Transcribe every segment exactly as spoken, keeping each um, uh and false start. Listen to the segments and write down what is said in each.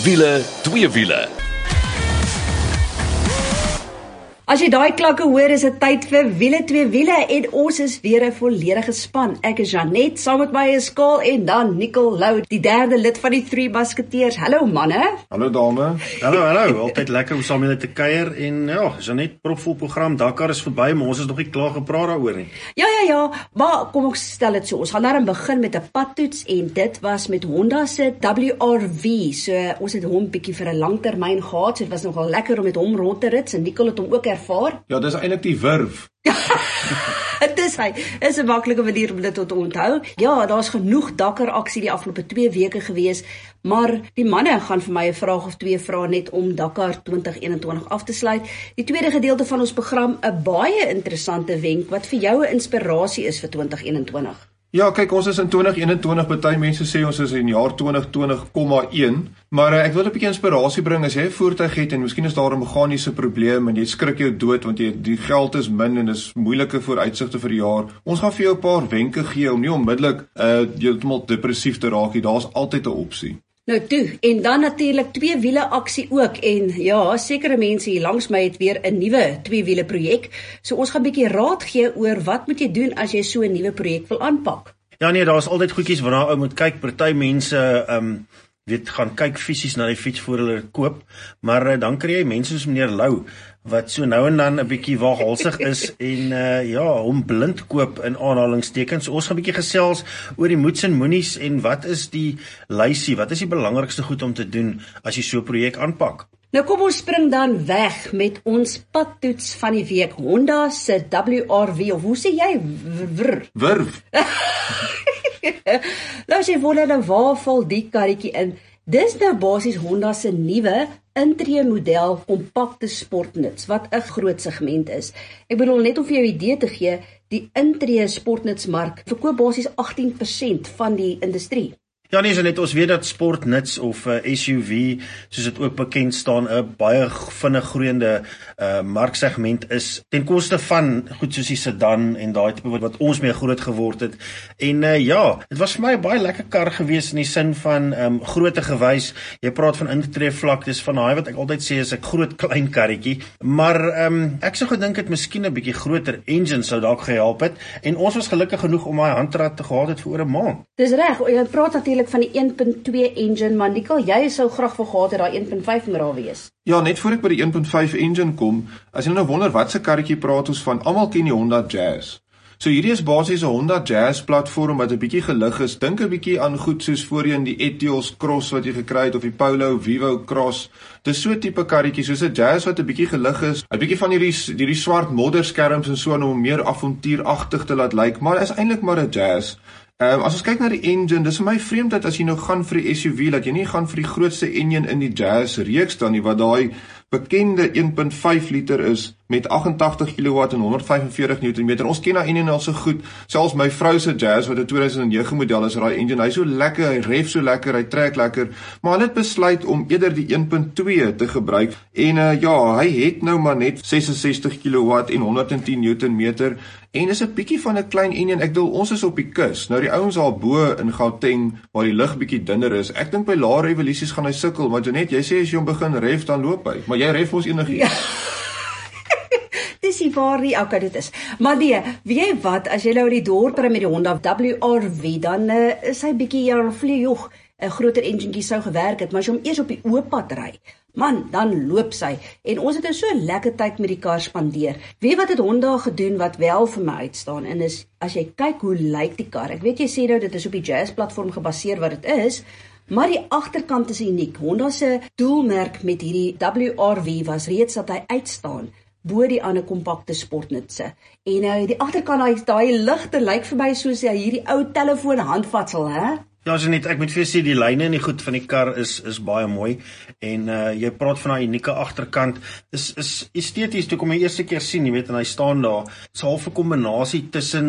Wiele, twee wiele. As jy daai klanke hoor, is dit tyd vir Wiele twee wiele en ons is weer 'n volledige span. Ek is Janet, saam met my is Kaal en dan Nicole Lou, die derde lid van die Three Musketeers. Hallo manne. Hallo dame. Hallo, hallo. Altyd lekker om saam met julle te kuier en ja, Janet, propvol program. Dakar is verby, maar ons is nog nie klaar gepraat daaroor nie. Ja, ja, ja, maar kom ons stel dit so. Ons gaan nou begin met 'n padtoets en dit was met Honda se W R V. So ons het hom bietjie vir 'n langtermyn gehad. So dit was nogal lekker om met hom rond te rit. En Nicole het hom ook ervaar. Ja, dis eintlik die Wurf. Dit is hy. Is 'n maklike manier om dit te onthou. Ja, daar's genoeg Dakar aksie die afgelope twee weke gewees, maar die manne gaan vir my 'n vraag of twee vra net om Dakar twintig eenentwintig af te sluit. Die tweede gedeelte van ons program, 'n baie interessante wenk wat vir jou 'n inspirasie is vir twintig eenentwintig. Ja, kyk, ons is in twintig eenentwintig, baie mense sê ons is in jaar twintig twintig komma een, maar uh, ek wil 'n bietjie inspirasie bring. As jy 'n voertuig het en miskien is daar 'n meganiese probleem en jy skrik jou dood want jy die geld is min en dis moeilike vooruitsigte vir die jaar. Ons gaan vir jou 'n paar wenke gee om nie onmiddellik uh heeltemal depressief te raak nie. Daar's altyd 'n opsie. Nou toe, en dan natuurlik twee wiele aksie ook, en ja, sekere mense hier langs my het weer 'n nuwe twee wiele projek, so ons gaan bietjie raad gee oor wat moet jy doen as jy so 'n nuwe projek wil aanpak. Ja nee, daar is altyd goedjies waarna ou moet kyk. Party mense um, weet gaan kyk fisies na die fiets voor hulle koop, maar uh, dan kry jy mense soos meneer Lou wat so nou en dan 'n bietjie waaghalsig is en uh, ja, hom blind koop in aanhalingstekens. So ons gaan 'n bietjie gesels oor die moets en moenies en wat is die lysie, wat is die belangrikste goed om te doen as jy so 'n projek aanpak. Nou kom ons spring dan weg met ons padtoets van die week. Honda se W R V, of hoe sê jy? Wr. Wurf. Nou as jy wonder nou waar val die karretjie in? Dis nou basies Honda se nuwe intree model kompakte sportnuts wat 'n groot segment is. Ek bedoel net om vir jou 'n idee te gee, die intree sportnutsmark verkoop basies agttien persent van die industrie. Ja nee, so net ons weet dat sportnuts of uh, S U V, soos dit ook bekend staan, 'n baie vinnig groeiende uh, marksegment is ten koste van goed soos die sedan en daai tipe wat, wat ons mee groot geword het. En uh, ja, dit was vir my 'n baie lekker kar gewees in die sin van um, grootte gewys. Jy praat van intree vlak, dis van daai wat ek altyd sê is 'n groot klein karretjie, maar um, ek sou gedink het miskien 'n bietjie groter engine sou dalk gehelp het en ons was gelukkig genoeg om daai handrat te gehad het vir oor 'n maand. Dis reg, jy praat natuurlik van die een punt twee engine, maar Nicole, jy sou graag wou gehad het daai een punt vyf moet daar wees. Ja, net voor ek by die een punt vyf engine kom, as jy nou wonder wat se karretjie praat ons van, almal ken die Honda Jazz. So hierdie is basies 'n Honda Jazz platform wat 'n bietjie gelig is. Dink 'n bietjie aan goed soos voorheen die Etios Cross wat jy gekry het of die Polo Vivo Cross. Dis so 'n tipe karretjie soos 'n Jazz wat 'n bietjie gelig is. 'n Bietjie van hierdie hierdie swart modderskerms en so om hom meer avontuuragtig te laat lyk, maar is eintlik maar 'n Jazz. Um, as ons kyk na die engine, dis vir my vreemd dat as jy nou gaan vir die S U V, dat jy nie gaan vir die grootste engine in die Jazz reeks dan nie, wat daai bekende een punt vyf liter is met agt-en-tagtig kilowatt en honderd vyf en veertig newtonmeter. Ons ken daai engine al so goed. Selfs my vrou se Jazz wat 'n twee duisend nege model is, daai engine, hy so lekker, hy ref so lekker, hy trek lekker, maar hulle het besluit om eerder die een punt twee te gebruik. En uh, ja, hy het nou maar net ses en sestig kilowatt en honderd en tien newtonmeter en is 'n bietjie van 'n klein engine. Ek bedoel, ons is op die kus. Nou die ouens daar bo in Gauteng waar die lug bietjie dunner is. Ek dink by lae revolusies gaan hy sukkel, maar Janet, jy sê as jy hom begin ref dan loop hy. Maar jy ref mos enigiets. Ja. Dis nie waar nie, okay, dit is. Maar nee, weet jy wat, as jy nou in die dorp ry met die Honda W R V, dan uh, is hy bietjie, ja, vleeg, 'n groter enjinkie sou gewerk het, maar as jy hom eers op die oop pad ry, man, dan loop sy. En ons het nou so 'n lekker tyd met die kar spandeer. Weet wat het Honda gedoen wat wel vir my uitstaan, en is, as jy kyk hoe lyk die kar, ek weet jy sê nou, dit is op die Jazz platform gebaseer wat dit is, maar die agterkant is uniek. Honda se doelmerk met hierdie W R V was reeds dat hy uitstaan bo die ander kompakte sportnutse. En nou die agterkant, daai daai ligte lyk vir my soos ja, hierdie ou telefoon handvatsel, hè? Ja, so net, ek moet vir jou sê, die lyne en die goed van die kar is is baie mooi en uh, jy praat van 'n unieke agterkant, is is esteties, toe kom my eerste keer sien, jy weet, en hy staan daar, is half 'n kombinasie tussen, jy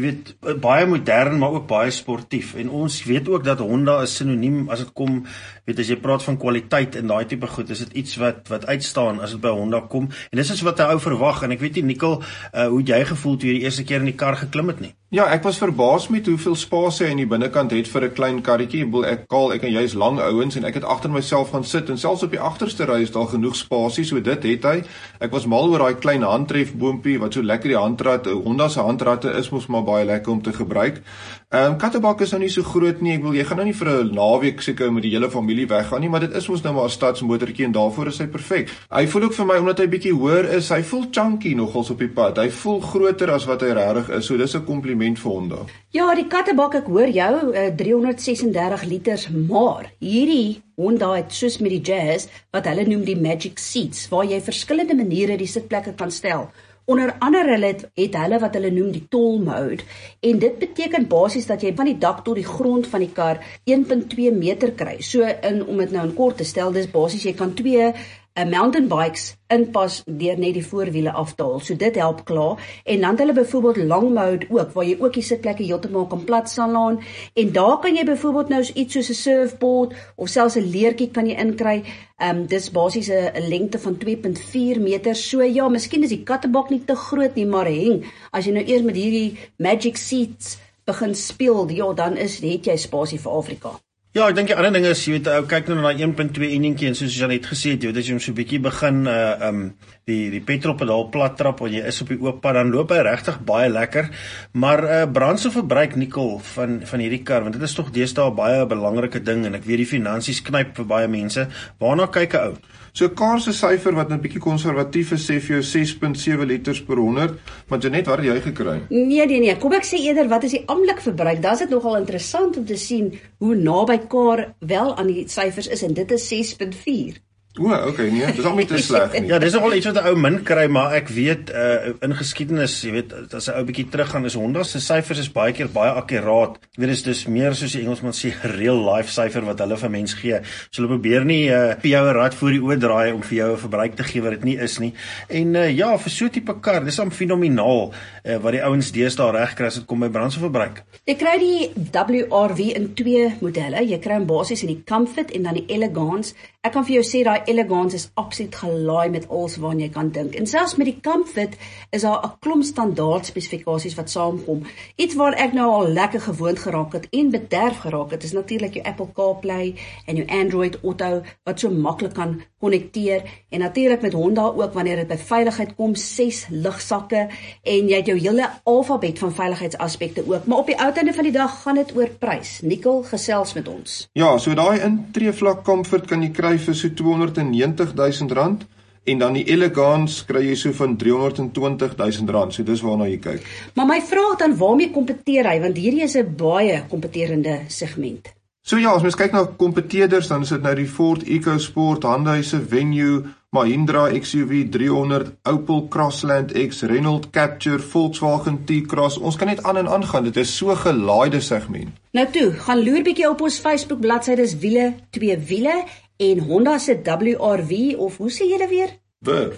jy weet, baie modern, maar ook baie sportief. En ons weet ook dat Honda is sinoniem as dit kom, weet as jy praat van kwaliteit en daai tipe goed, is dit iets wat wat uitstaan as dit by Honda kom. En dis is wat 'n ou verwag. En ek weet nie, Nicole, uh, hoe jy gevoel toe jy die eerste keer in die kar geklim het nie. Ja, ek was verbaas met hoeveel spasie hy in die binnekant het vir 'n klein karretjie. Ek bedoel, ek kaal, ek en jy is lang ouens en ek het agter myself gaan sit en selfs op die agterste ry is daar genoeg spasie, so dit het hy. Ek was mal oor daai klein handtrefboompie wat so lekker die handrat, Honda se handratte is mos maar baie lekker om te gebruik. Ehm um, Kattebak is nou nie so groot nie. Ek wil jy gaan nou nie vir 'n naweek seker met die hele familie weggaan nie, maar dit is mos nou maar 'n stadsmotortjie en daarvoor is hy perfek. Hy voel ook vir my omdat hy bietjie hoër is, hy voel chunky nogals op die pad. Hy voel groter as wat hy regtig is. So dis 'n kompliment vir Honda. Ja, die Kattebak, ek hoor jou, uh, driehonderdsesendertig liters, maar hierdie Honda het soos met die Jazz wat hulle noem die Magic Seats, waar jy verskillende maniere die sitplekke kan stel. Onder andere het, het hulle wat hulle noem die tall mode, en dit beteken basies dat jy van die dak tot die grond van die kar een komma twee meter kry. So in, om dit nou in kort te stel, dis basies jy kan twee uh, mountain bikes inpas deur net die voorwiele af te haal. So dit help klaar. En dan het hulle byvoorbeeld long mode ook, waar jy ook die sitplekke heeltemal kan plat staan, en daar kan jy byvoorbeeld nou iets soos 'n surfboard of selfs 'n leertjie kan jy inkry. Um, dis basies 'n lengte van twee komma vier meter. So ja, miskien is die Kattebak nie te groot nie, maar heng, as jy nou eers met hierdie Magic Seats begin speel, ja, dan is het jy spasie vir Afrika. Ja, ek dink die ander ding is, jy weet, ou kyk nou na daai een komma twee enjinkie en soos jy net gesê het, jy weet, as jy hom so 'n bietjie begin uh um die die petrolpedaal plat trap wanneer jy is op die oop pad, dan loop hy regtig baie lekker. Maar uh brandstofverbruik, Nicole, van van hierdie kar, want dit is tog deesdae baie 'n belangrike ding en ek weet die finansies knyp vir baie mense. Waarna kyk 'n ou? So 'n kar se syfer wat 'n bietjie konservatief is, sê vir jou ses komma sewe liters per honderd, maar Janet, wat het jy gekry? Nee, nee, nee, kom ek sê eerder, wat is die amptelike verbruik? Dan is dit nogal interessant om te sien hoe naby kar wel aan die syfers is, en dit is ses komma vier. O, okay, nee, dis al nie te sleg nie. Ja, dis nogal iets wat 'n ou min kry, maar ek weet uh in geskiedenis, jy weet, as 'n ou bietjie teruggaan, is Honda se syfers is baie keer baie akkuraat. Ek weet dis dis meer soos die Engelsman sê, real life syfer wat hulle vir mens gee. So hulle probeer nie uh vir jou 'n rad voor die oë draai om vir jou 'n verbruik te gee wat dit nie is nie. En uh ja, vir so 'n tipe kar, dis am fenomenaal uh, wat die ouens deesdae reg kry as dit kom by brandstofverbruik. Jy kry die W R V in twee modelle. Jy kry hom basies in die Comfort en dan die Elegance. Ek kan vir jou sê daai Elegance is absoluut gelaai met alles waarna jy kan dink. En selfs met die Comfort is daar 'n klomp standaard spesifikasies wat saamkom. Iets waar ek nou al lekker gewoond geraak het en bederf geraak het, is natuurlik jou Apple CarPlay en jou Android Auto wat so maklik kan konnekteer. En natuurlik met Honda ook wanneer dit by veiligheid kom, ses ligsakke en jy het jou hele alfabet van veiligheidsaspekte ook. Maar op die uiteinde van die dag gaan dit oor prys. Nicole, gesels met ons. Ja, so daai intreevlak Comfort kan jy kry vir so tweehonderdnegentig duisend rand en dan die Elegance kry jy so van driehonderdtwintig duisend rand. So dis waarna jy kyk. Maar my vraag dan, waarmee kompeteer hy? Want hierdie is 'n baie kompeterende segment. So ja, as mens kyk na kompeteerders, dan is dit nou die Ford EcoSport, Hyundai se Venue, Mahindra X U V driehonderd, Opel Crossland X, Renault Captur, Volkswagen T-Cross. Ons kan net aan en aan gaan. Dit is so gelaaide segment. Nou toe, gaan loer bietjie op ons Facebook bladsy, dis wiele, twee wiele en Honda se W R V, of hoe sê julle weer? Wurf.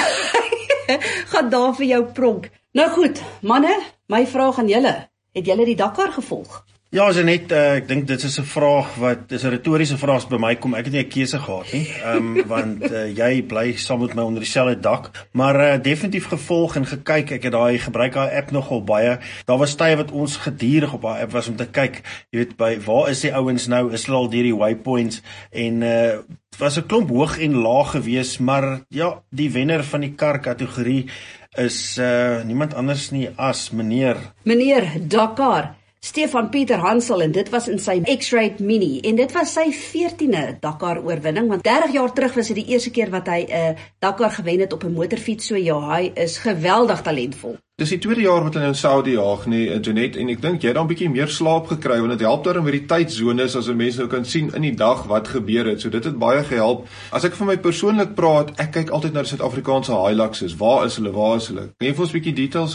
Gaan daar vir jou pronk. Nou goed, manne, my vraag aan julle. Het julle die Dakar gevolg? Ja, Janet, uh, ek dink dit is 'n vraag wat dis 'n retoriese vraag as by my kom. Ek het nie 'n keuse gehad nie. Ehm um, want uh, jy bly saam met my onder dieselfde dak, maar uh, definitief gevolg en gekyk. Ek het daai gebruik daai app nogal baie. Daar was tye wat ons gedurig op daai app was om te kyk, jy weet, by waar is die ouens nou? Is hulle al deur die waypoints en uh was 'n klomp hoog en laag geweest, maar ja, die wenner van die kar kategorie is uh niemand anders nie as meneer Meneer Dakar Stefan Pieter Hansel, en dit was in sy X-Rate Mini, en dit was sy veertiende Dakar oorwinning, want dertig jaar terug was dit die eerste keer wat hy 'n uh, Dakar gewen het op 'n motorfiets. So ja, hy is geweldig talentvol. Dis die tweede jaar wat hulle in Saudi jaag, nee, Janet, en ek dink jy het dan 'n bietjie meer slaap gekry, want dit help daarom met die tydsones, as 'n mens nou kan sien in die dag wat gebeur het. So dit het baie gehelp. As ek vir my persoonlik praat, ek kyk altyd na die Suid-Afrikaanse Hiluxes. Waar is hulle? Waar is hulle? Kan jy vir ons 'n bietjie details gee?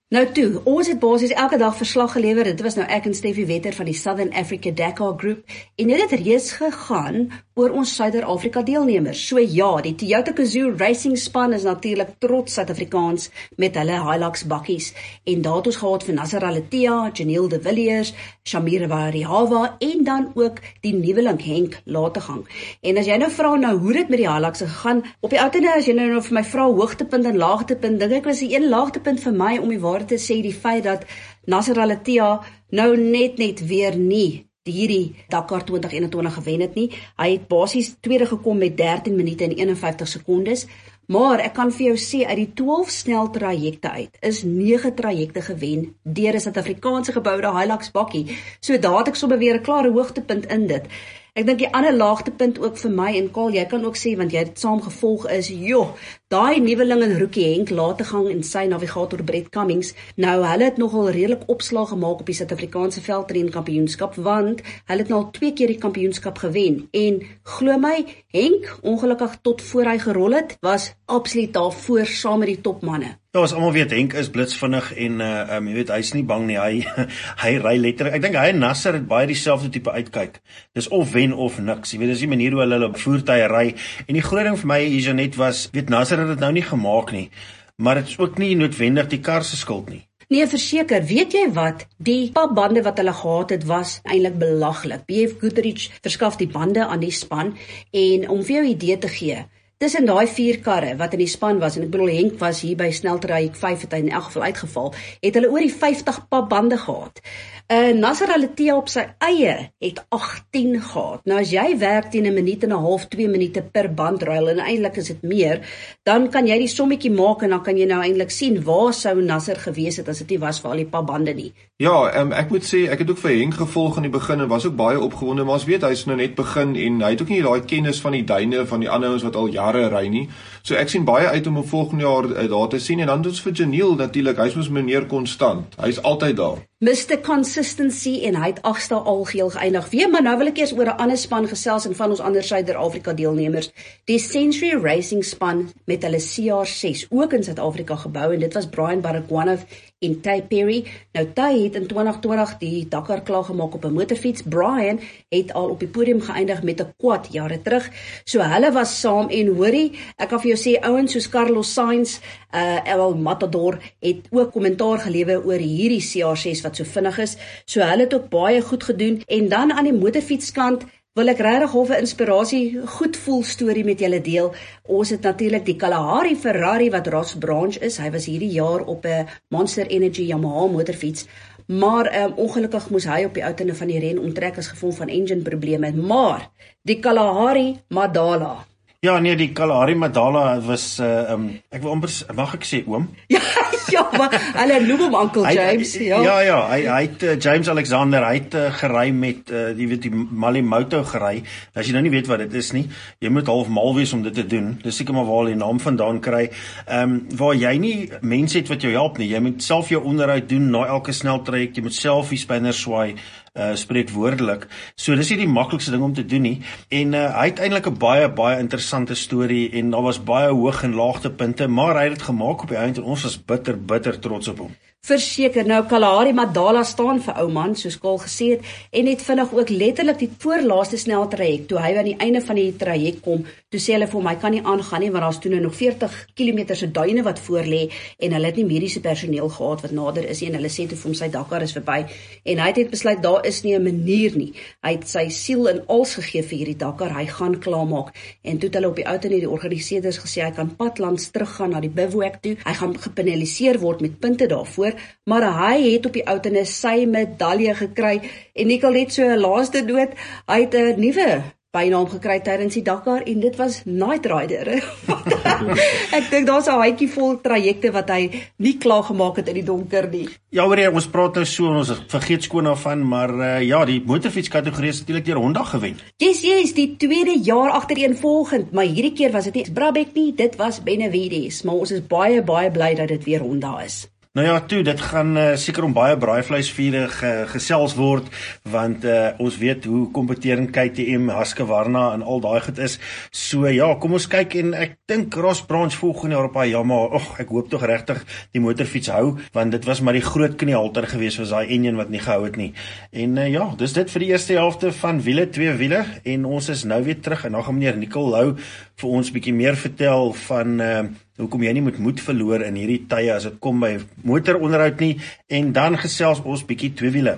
Nou toe, ons het basies elke dag verslag gelewer. Dit was nou ek en Steffie Wetter van die Southern Africa Dakar Group en het dit reeds gegaan oor ons Suider-Afrika deelnemers. So ja, die Toyota Gazoo Racing span is natuurlik trots Suid-Afrikaans met hulle Hilux bakkies en daar het ons gehad vir Nasser Al-Attiyah, Janiel de Villiers, Shamira Varihawa en dan ook die nuweling Henk Lategang. En as jy nou vra nou hoe dit met die Hilux gegaan, op die uiteinde as jy nou, nou vir my vra hoogtepunt en laagtepunt, dink ek was die een laagtepunt vir my om die waar te sê die feit dat Nasser Al-Attiyah nou net net weer nie hierdie Dakar twintig eenentwintig gewen het nie. Hy het basies tweede gekom met dertien minute en eenenvyftig sekondes, maar ek kan vir jou sê uit die twaalf snel trajekte uit is nege trajekte gewen deur 'n Suid-Afrikaanse geboude Hilux bakkie. So daar het ek sommer weer 'n klare hoogtepunt in dit. Ek dink die ander laagtepunt ook vir my en Karl, jy kan ook sê want jy het saam gevolg is, joh, daai nuweling en rookie Henk Lategang en sy navigator Brett Cummings, nou hulle het nogal redelik opslag gemaak op die Suid-Afrikaanse veldren kampioenskap want hulle het nou al twee keer die kampioenskap gewen en glo my, Henk, ongelukkig tot voor hy gerol het, was absoluut daar voor saam met die topmanne. Ja, as almal weet, Henk is blitsvinnig en uh, um, jy weet, hy's nie bang nie, hy hy ry letterlik. Ek dink hy en Nasser het baie dieselfde tipe uitkyk. Dis of wen of niks. Jy weet, dis die manier hoe hulle hulle voertuie ry. En die groot ding vir my hier net was, weet Nasser het dit nou nie gemaak nie, maar dit is ook nie noodwendig die kar se skuld nie. Nee, verseker, weet jy wat, die papbande wat hulle gehad het was eintlik belaglik. B F Goodrich verskaf die bande aan die span en om vir jou 'n idee te gee, tussen daai vier karre wat in die span was, en ek bedoel Henk was hier by sneltraject vyf het hy in elk geval uitgeval, het hulle oor die vyftig papbande gehad. Uh, Nasser Al-Attiyah op sy eie het agttien gehad. Nou as jy werk teen 'n minuut en 'n half, twee minute per bandruil en eintlik is dit meer, dan kan jy die sommetjie maak en dan kan jy nou eintlik sien waar sou Nasser gewees het as dit nie was vir al die papbande nie. Ja, um, ek moet sê ek het ook vir Henk gevolg in die begin en was ook baie opgewonde, maar as weet hy's nou net begin en hy het ook nie daai kennis van die duine van die ander ouens wat al jare ry nie. So ek sien baie uit om hom volgende jaar uh, daar te sien en dan ons vir Janiel natuurlik, hy's mos meneer konstant. Hy's altyd daar. Mister Consistency en hy het agste algeheel geëindig. Weer, maar nou wil ek eers oor 'n ander span gesels en van ons ander Suider-Afrika deelnemers. Die Century Racing span met hulle C R ses ook in Suid-Afrika gebou en dit was Brian Baragwanath en Ty Perry. Nou Ty het in twintig twintig die Dakar klaar gemaak op 'n motorfiets. Brian het al op die podium geëindig met 'n quad jare terug. So hulle was saam en hoorie, ek kan vir jou sê ouens soos Carlos Sainz, uh, El Matador het ook kommentaar gelewer oor hierdie C R ses wat so vinnig is. So hulle het ook baie goed gedoen en dan aan die motorfietskant wil ek regtig 'n inspirasie goed voel storie met julle deel. Ons het natuurlik die Kalahari Ferrari wat Ross Branch is. Hy was hierdie jaar op 'n Monster Energy Yamaha motorfiets. Maar um, ongelukkig moes hy op die uiteinde van die ren onttrek as gevolg van engine probleme. Maar die Kalahari Madala. Ja, nee, die Kalahari Madala was uh, um, ek wil amper mag ek sê oom? Ja, ja, maar hulle noem hom Uncle James, hy, ja. Ja, ja, hy hy het uh, James Alexander, hy het uh, gery met uh, jy weet die Malimoto gery. As jy nou nie weet wat dit is nie, jy moet half mal wees om dit te doen. Dis seker maar waar hy die naam vandaan kry. Ehm um, waar jy nie mense het wat jou help nie. Jy moet self jou onderhoud doen na elke sneltraject, jy moet self die spanner swaai. Uh, spreek woordelik. So dis nie die maklikste ding om te doen nie. En uh, hy het eintlik 'n baie baie interessante storie en daar was baie hoog en laagtepunte, maar hy het dit gemaak op die einde en ons was bitter bitter trots op hom. Verseker, nou Kalahari Madala staan vir ou man, soos Karl gesê het, en het vinnig ook letterlik die voorlaaste sneltraject, toe hy aan die einde van die traject kom, toe sê hulle vir hom, hy kan nie aangaan nie, want daar's toe nog veertig kilometer se duine wat voor lê, en hulle het nie mediese personeel gehad wat nader is nie, en hulle sê toe vir hom, sy Dakar is verby, en hy het, het besluit, daar is nie 'n manier nie, hy het sy siel en als gegee vir hierdie Dakar, hy gaan klaarmaak, en toe het hulle op die uiteinde die organiseerders gesê, hy kan padlands teruggaan na die bivouac toe, hy gaan gepenaliseer word met punte daarvoor, maar hy het op die uiteinde sy medalje gekry en Nicolet so 'n laaste dood, hy het 'n nuwe bynaam gekry tydens die Dakar en dit was Night Rider. Ek dink daar's 'n handjie vol trajecte wat hy nie klaar gemaak het in die donker nie. Ja, hoor, ons praat nou so en ons vergeet skoon daarvan, maar uh, ja, die motorfietskategorie is natuurlik deur Honda gewen. Yes, yes, die tweede jaar agtereenvolgend, maar hierdie keer was dit nie Brabek nie, dit was Benavides, maar ons is baie baie bly dat dit weer Honda is. Nou ja, toe, dit gaan uh, seker om baie braaivleisvure ge, gesels word, want uh, ons weet hoe kompeterend K T M, Husqvarna en al daai goed is. So ja, kom ons kyk en ek dink Ross Branch volgende jaar op haar Yamaha. Och, ek hoop tog regtig die motorfiets hou, want dit was maar die groot kniehalter gewees, was daai enjin wat nie gehou het nie. En uh, ja, dis dit vir die eerste helfte van wiele, twee wiele, en ons is nou weer terug, en dan gaan meneer Nicol Lou vir ons bietjie meer vertel van uh, hoekom jy nie moet moed verloor in hierdie tye as dit kom by motoronderhoud nie, en dan gesels ons bietjie twee wiele.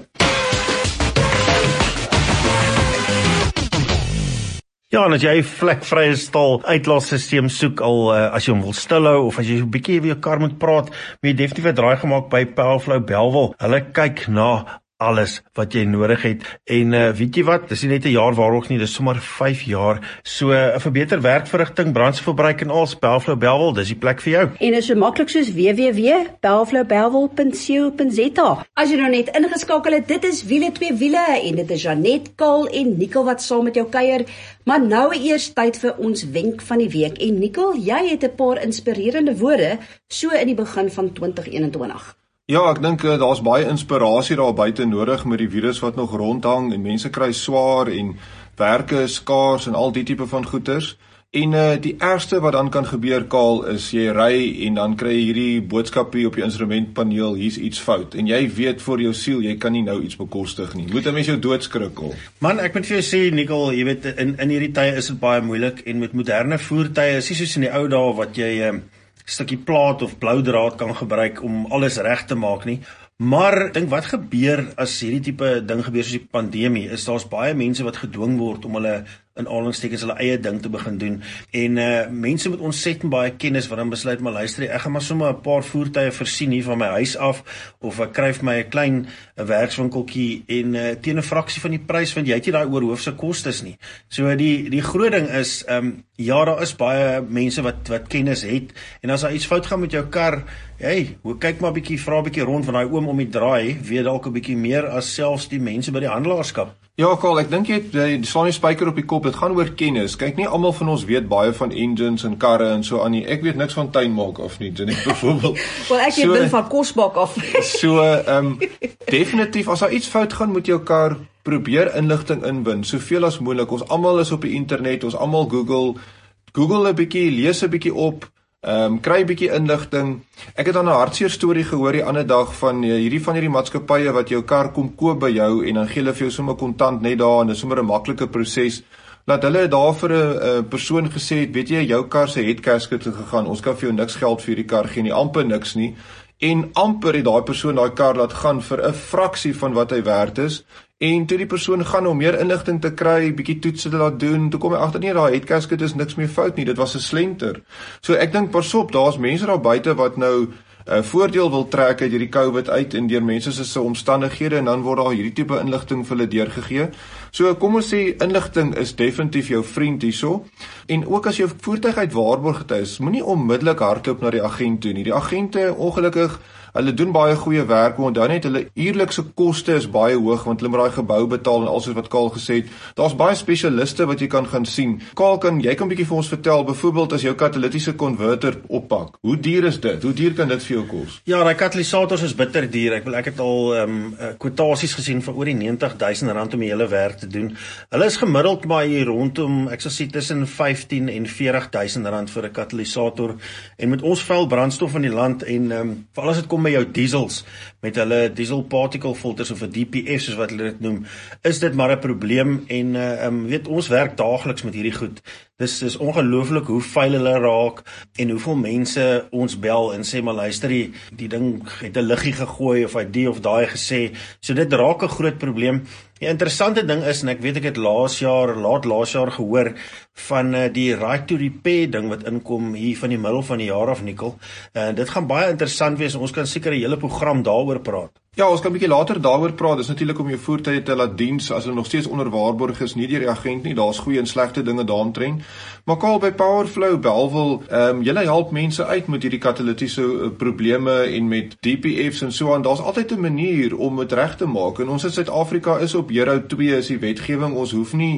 Ja, en as jy vlekvrye stal uitlaatstelsel soek al uh, as jy hom wil stilhou of as jy 'n bietjie oor jou kar moet praat, moet jy definitief 'n draai gemaak by Powerflow Bellville. Hulle kyk na alles wat jy nodig het, en uh, weet jy wat, dis nie net 'n jaar waarog nie, dis sommer vyf jaar, so 'n uh, verbeter werkverrigting, brandstofverbruik en alles, Powerflow Bellville, dis die plek vir jou. En is so maklik soos w w w punt powerflow bellville punt co punt z a. As jy nou net ingeskakel het, dit is Wiele twee Wiele, en dit is Janet, Kaal en Nicol wat saam met jou kuier, maar nou eers tyd vir ons wenk van die week, en Nicol, jy het 'n paar inspirerende woorde, so in die begin van twintig eenentwintig. Ja, ek dink uh, daar's baie inspirasie daar buite nodig met die virus wat nog rondhang en mense kry swaar en werke is skaars en al die tipe van goeders. En uh, die ergste wat dan kan gebeur, Kaal, is jy ry en dan kry jy hierdie boodskapie op jou instrumentpaneel, hier's iets fout. En jy weet vir jou siel, jy kan nie nou iets bekostig nie. Moet 'n mens jou doodskrik. Man, ek moet vir jou sê, Nicol, jy weet, in, in hierdie tye is dit baie moeilik, en met moderne voertuie, is nie soos in die ou dae wat jy um, stukkie plaat of blou draad kan gebruik om alles reg te maak nie. Maar ek dink wat gebeur as hierdie tipe ding gebeur soos die pandemie, is daar's baie mense wat gedwing word om hulle in aanhalingstekens hulle eie ding te begin doen. En uh, mense met ontsettend baie kennis wat dan besluit, maar luister, ek gaan maar sommer 'n paar voertuie versien hier van my huis af, of ek kry vir my 'n klein werkswinkeltjie en uh, teen 'n fraksie van die prys, want jy het nie daai oorhoofse kostes nie. So die die groot ding is, um, ja, daar is baie mense wat wat kennis het, en as daar iets fout gaan met jou kar, hey, kyk maar 'n bietjie, vra 'n bietjie rond, van daai oom om die draai weet dalk 'n bietjie meer as selfs die mense by die handelaarskap. Ja, Kaal, ek dink jy, jy slaan die spyker op die kop, dit gaan oor kennis. Kyk, nie almal van ons weet baie van engines en karre en so aan nie. Ek weet niks van tuinmaak af nie, Janet, byvoorbeeld. Wel, ek weet so, van kosbak af. so, ehm um, definitief, as daar iets fout gaan met jou kar, probeer inligting inwin, soveel as moontlik. Ons almal is op die internet, ons almal Google, Google 'n bietjie, lees 'n bietjie op. Ehm um, kry 'n bietjie inligting. Ek het dan 'n hartseer storie gehoor die ander dag van uh, hierdie van hierdie maatskappye wat jou kar kom koop by jou en dan gee hulle vir jou sommer kontant net daar, en dit is sommer 'n maklike proses. Laat hulle daar vir 'n persoon gesê het, weet jy, jou kar se head gasket het gegaan, ons kan vir jou niks geld vir hierdie kar gee nie, amper niks nie. En amper het daai persoon daai kar laat gaan vir 'n fraksie van wat hy werd is. En toe die persoon gaan om meer inligting te kry, bietjie toetse te laat doen, toe kom hy agter nie, daai head gasket is niks meer fout nie, dit was 'n slenter. So ek dink, pas op, daar's mense daar buite wat nou 'n uh, voordeel wil trek uit hierdie COVID uit en deur mense se omstandighede, en dan word daar hierdie tipe inligting vir hulle deurgegee. So kom ons sê, inligting is definitief jou vriend hierso. En ook as jou voertuig uit waarborg is, moenie onmiddellik hardloop na die agent toe nie. Die agente, ongelukkig, hulle doen baie goeie werk, want dan net hulle uurlikse koste is baie hoog, want hulle moet daai gebou betaal en alsoos wat Kaal gesê het. Daar's baie spesialiste wat jy kan gaan sien. Kaal, kan jy kan bietjie vir ons vertel, byvoorbeeld as jou katalitiese konverter oppak. Hoe duur is dit? Hoe duur kan dit vir jou kos? Ja, daai katalisators is bitter duur. Ek wil ek het al ehm um, kwotasies gesien vir oor die negentig duisend rand om die hele werk te doen. Hulle is gemiddeld maar hier rondom, ek sal sê tussen vyftien en veertig duisend rand vir 'n katalisator. En met ons vuil brandstof in die land en ehm um, veral as dit kom by jou diesels met hulle diesel particle filters of 'n D P F soos wat hulle dit noem, is dit maar 'n probleem. En uh, um, weet, ons werk daagliks met hierdie goed. Dis is ongelooflik hoe vuil hulle raak en hoeveel mense ons bel en sê, maar luister, die, die ding het 'n liggie gegooi of hy die of daai gesê. So dit raak 'n groot probleem. Die interessante ding is, en ek weet ek het laas jaar, laat laas jaar gehoor van uh, die right to repair ding wat inkom hier van die middel van die jaar af, Nicol. Uh, dit gaan baie interessant wees, ons kan seker 'n hele program daaroor praat. Ja, ons kan 'n bietjie later daaroor praat. Dis natuurlik om jou voertuie te laat diens as hulle nog steeds onder waarborg is, nie deur die agent nie. Daar's goeie en slegte dinge daaromtrent. Maar Kaal, by Powerflow Bellville, ehm um, julle help mense uit met hierdie katalitiese uh, probleme en met D P F's en so aan. Daar's altyd 'n manier om dit reg te maak. En ons in Suid-Afrika is op Euro twee is die wetgewing. Ons hoef nie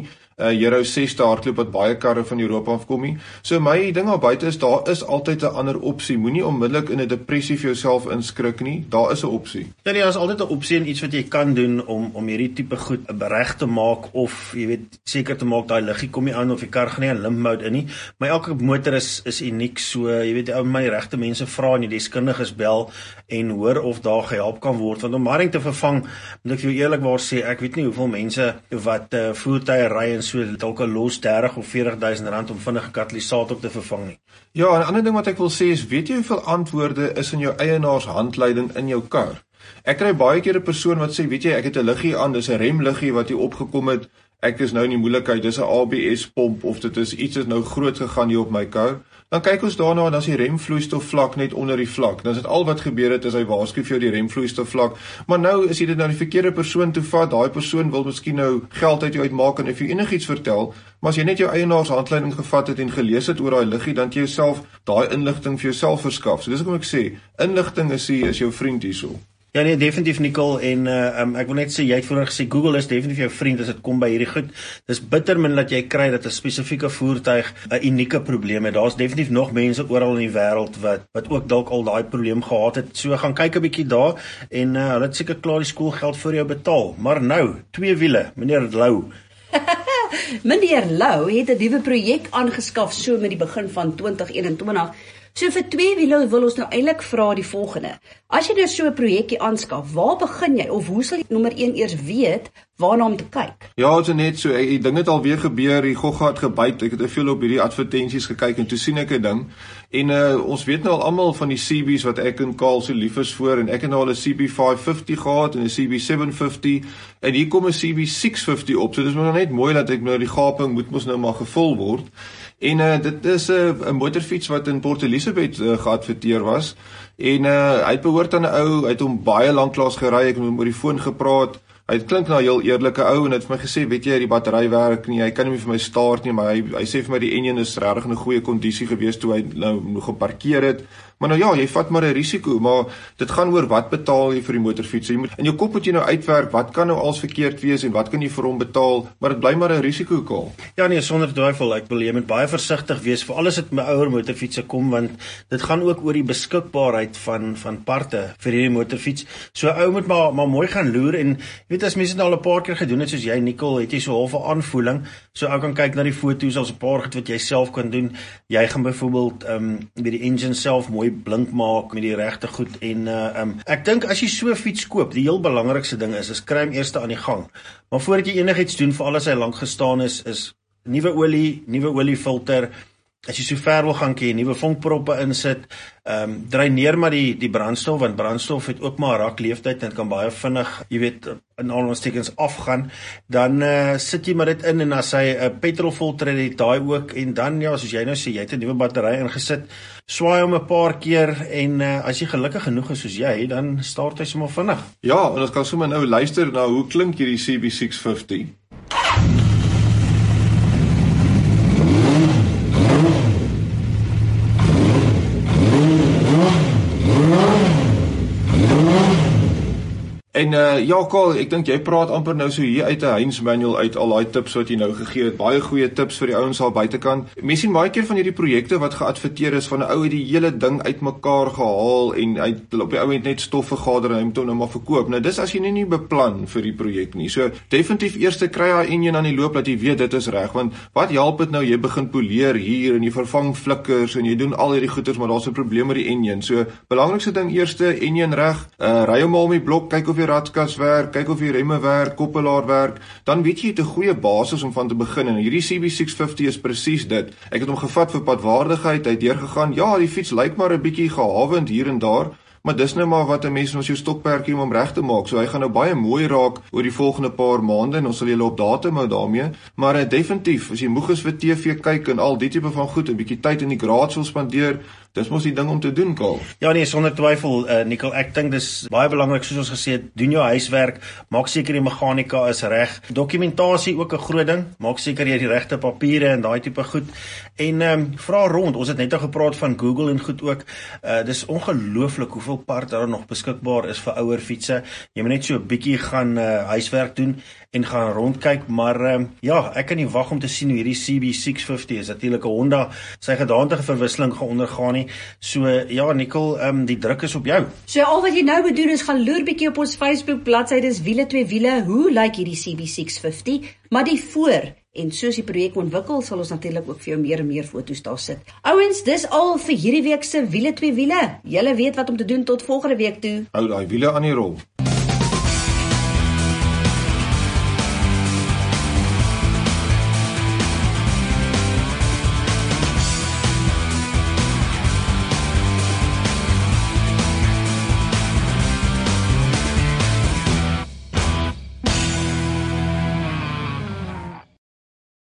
uh, Euro ses te hardloop wat baie karre van Europa afkom nie. So my ding daar buite is, daar is altyd 'n ander opsie. Moenie onmiddellik in 'n depressie vir jouself inskrik nie. Daar is 'n opsie. Ja, nee, daar is altyd 'n opsie en iets wat jy kan doen om om hierdie tipe goed reg te maak of jy weet seker te maak daai liggie kom nie aan of die kar gaan nie in limp mode in nie. Maar elke motor is is uniek, so jy weet ou my regte mense vra en die deskundiges bel en hoor of daar gehelp kan word, want om haring te vervang, moet ek vir jou eerlikwaar sê, ek weet nie hoeveel mense wat uh, voertuie ry en so dalk 'n los dertig of veertig duisend rand om vinnige katalisator te vervang nie. Ja, 'n ander ding wat ek wil sê is, weet jy hoeveel antwoorde is in jou eienaarshandleiding in jou kar? Ek kry baie keer 'n persoon wat sê, weet jy, ek het 'n liggie aan, dis 'n remliggie wat hier opgekom het, ek is nou in die moeilikheid, dis 'n A B S pomp of dit is iets is nou groot gegaan hier op my kar. Dan kyk ons daarna en dan is die remvloeistof vlak net onder die vlak. Dan is dit al wat gebeur het is hy waarsku vir jou die remvloeistof vlak. Maar nou is jy dit nou die verkeerde persoon toe vat. Daai persoon wil miskien nou geld uit jou uitmaak en of jy enigiets vertel, maar as jy net jou eienaarshandleiding gevat het en gelees het oor daai liggie, dan jy jouself daai inligting vir jouself verskaf. So dis hoekom ek sê, inligting is hier is jou vriend hierso. Ja nee, definitief Nicole en uh, um, ek wil net sê, jy het vroeër gesê, Google is definitief jou vriend as dit kom by hierdie goed. Dis bitter min dat jy kry dat 'n spesifieke voertuig 'n unieke probleem het. Daar's definitief nog mense oral in die wêreld wat wat ook dalk al daai probleem gehad het. So gaan kyk 'n bietjie daar en uh, hulle het seker klaar die skoolgeld vir jou betaal. Maar nou, twee wiele, meneer Lou. Meneer Lou het 'n nuwe projek aangeskaf so met die begin van twintig eenentwintig. So vir twee wiele wil ons nou eintlik vra die volgende. As jy nou so 'n projekkie aanskaf, waar begin jy of hoe sal jy nommer een eers weet waarna om te kyk? Ja, dit is net so, die ding het alweer gebeur, die gogga het gebyt. Ek het te veel op hierdie advertensies gekyk en toe sien ek 'n ding. En uh, ons weet nou al almal van die C B's wat ek en Karl so lief is voor en ek het nou al 'n C B vyf vyftig gehad en 'n C B sewe vyftig en hier kom 'n C B ses vyftig op. So dis maar net mooi dat ek nou die gaping moet mos nou maar gevul word. En uh, dit is 'n uh, motorfiets wat in Port Elizabeth uh, geadverteer was. En uh, hy behoort aan 'n ou, hy het hom baie lank lank gery, ek het hom oor die foon gepraat. Hy klink nou 'n heel eerlike ou en het vir my gesê, weet jy, die battery werk nie, hy kan nie vir my start nie, maar hy hy sê vir my die enjin is regtig in 'n goeie kondisie gewees toe hy nou nog geparkeer het. Maar nou ja, jy vat maar 'n risiko, maar dit gaan oor wat betaal jy vir die motorfiets. Jy moet in jou kop moet jy nou uitwerk wat kan nou als verkeerd wees en wat kan jy vir hom betaal, maar dit bly maar 'n risiko kaal. Ja nee, sonder twyfel, ek wil jy moet baie versigtig wees vir alles wat met ouer motorfietsse kom, want dit gaan ook oor die beskikbaarheid van van parte vir hierdie motorfiets. So ou moet maar maar mooi gaan loer en jy weet as mense dit al 'n paar keer gedoen het soos jy Nicole, het jy so half 'n aanvoeling. So ou kan kyk na die foto's, as 'n paar goed wat jy self kan doen. Jy gaan byvoorbeeld ehm um, by die engine self mooi blink maak met die regte goed en uh, um, ek dink as jy so 'n fiets koop, die heel belangrikste ding is, is kry hom eers aan die gang. Maar voordat jy enigiets doen, vir al as hy lank gestaan is, is nuwe olie, nuwe oliefilter. As jy so ver wil gaan, kan jy nuwe vonkproppe insit. Ehm um, dreineer maar die die brandstof, want brandstof het ook maar 'n rak leeftyd en dit kan baie vinnig, jy weet, in aanhalingstekens afgaan. Dan uh, sit jy maar dit in en as hy 'n uh, petrolfilter het, daai ook en dan ja, soos jy nou sê, jy het 'n nuwe battery ingesit. Swaai hom 'n paar keer en uh, as jy gelukkig genoeg is soos jy, dan start hy sommer vinnig. Ja, en ons kan sommer nou luister na hoe klink hierdie C B ses vyftig. En uh, ja, Karl, ek dink jy praat amper nou so hier uit 'n Heinz manual uit al daai tips wat jy nou gegee het. Baie goeie tips vir die ouens al buitekant. Mense sien baie keer van hierdie projekte wat geadverteer is van 'n ou het die hele ding uitmekaar gehaal en hy op die ou het net stof vergader en hy moet hom nou maar verkoop. Nou dis as jy nie, nie beplan vir die projek nie. So definitief eers kry daai enjin aan die loop dat jy weet dit is reg, want wat help dit nou jy begin poleer hier en jy vervang flikkers en jy doen al hierdie goeders, maar daar's 'n probleem met die enjin. So belangrikste ding eerste enjin reg, uh, ry hom al met die blok, kyk of die radskas werk, kyk of die remme werk, koppelaar werk, dan weet jy jy het 'n goeie basis om van te begin en hierdie C B ses vyftig is presies dit. Ek het hom gevat vir padwaardigheid, hy het deurgegaan. Ja, die fiets lyk maar 'n bietjie gehavend hier en daar, maar dis nou maar wat 'n mens met jou stokperdjie om reg te maak. So hy gaan nou baie mooi raak oor die volgende paar maande en ons sal julle op datum hou daarmee. Maar uh, definitief, as jy moeg is vir T V kyk en al die tipe van goed, 'n bietjie tyd in die garage wil spandeer, dis mos die ding om te doen, Karl. Ja nee, sonder twyfel, uh, Nicole, ek dink dis baie belangrik soos ons gesê het, doen jou huiswerk, maak seker die meganika is reg. Dokumentasie ook 'n groot ding, maak seker jy het die regte papiere en daai tipe goed. En ehm um, vra rond, ons het net al gepraat van Google en goed ook. Uh, dis ongelooflik hoeveel part daar nog beskikbaar is vir ouer fietsse. Jy moet net so 'n bietjie gaan uh, huiswerk doen en gaan rondkyk, maar um, ja, ek kan nie wag om te sien hoe hierdie C B six fifty is, natuurlik 'n Honda, sy gedaantige verwisseling gaan ondergaan nie, so ja, Nicole, um, die druk is op jou. So al wat jy nou moet doen is gaan loer bietjie op ons Facebook bladsy, dis Wiele twee Wiele, hoe lyk hierdie C B six fifty, maar die voor, en soos die projek ontwikkel, sal ons natuurlik ook vir jou meer en meer foto's daar sit. Ouens, dis al vir hierdie week se Wiele twee Wiele. Julle weet wat om te doen tot volgende week toe. Hou daai wiele aan die rol.